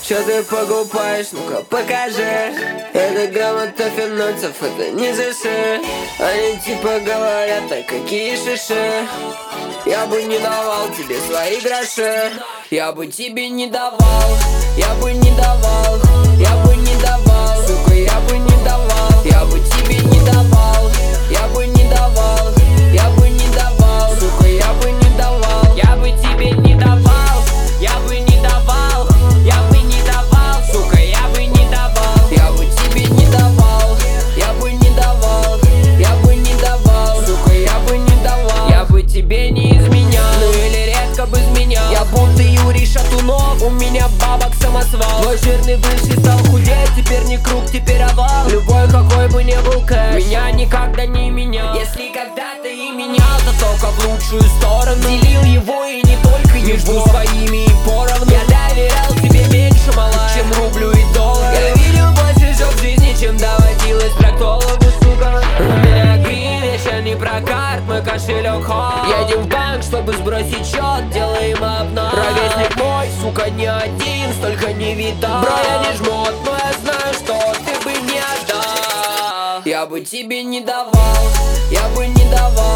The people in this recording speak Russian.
Чё ты покупаешь, ну-ка покажи. Это грамота финансов, это не заши. Они типа говорят, а какие шиши. Я бы не давал тебе свои гроши. Я бы тебе не давал, я бы не давал, я бы не давал, сука, я бы не давал, я бы тебе не давал, я бы не давал, я бы не давал, сука, я бы не давал, я бы тебе не давал, я бы не давал, я бы не давал, сука, я бы не давал, я бы тебе не давал, я бы не давал, я бы не давал, сука, я бы не давал, я бы тебе не изменял, ну или редко бы изменял. Я будто Юрий Шатунов, у меня бабок самосвал. Мой жирный бывший стал худеть, теперь не круг, теперь овал. Любой какой бы не был кэш, меня никогда не менял. Если когда-то и менял, то только в лучшую сторону. Делил его и не только между своими и поровну. Я доверял тебе меньше, мала, чем рублю и доллар. Я видел больше жёг в жизни, чем доводилось проктологу, сука. У меня грин, еще не про карт, мой кошелек ход. Едем в банк, чтобы сбросить счет, делаем обнос. Ровесник мой, сука, не один, столько не видал. Бро, я не жмот, но я знаю, что ты бы не отдал. Я бы тебе не давал, я бы не давал.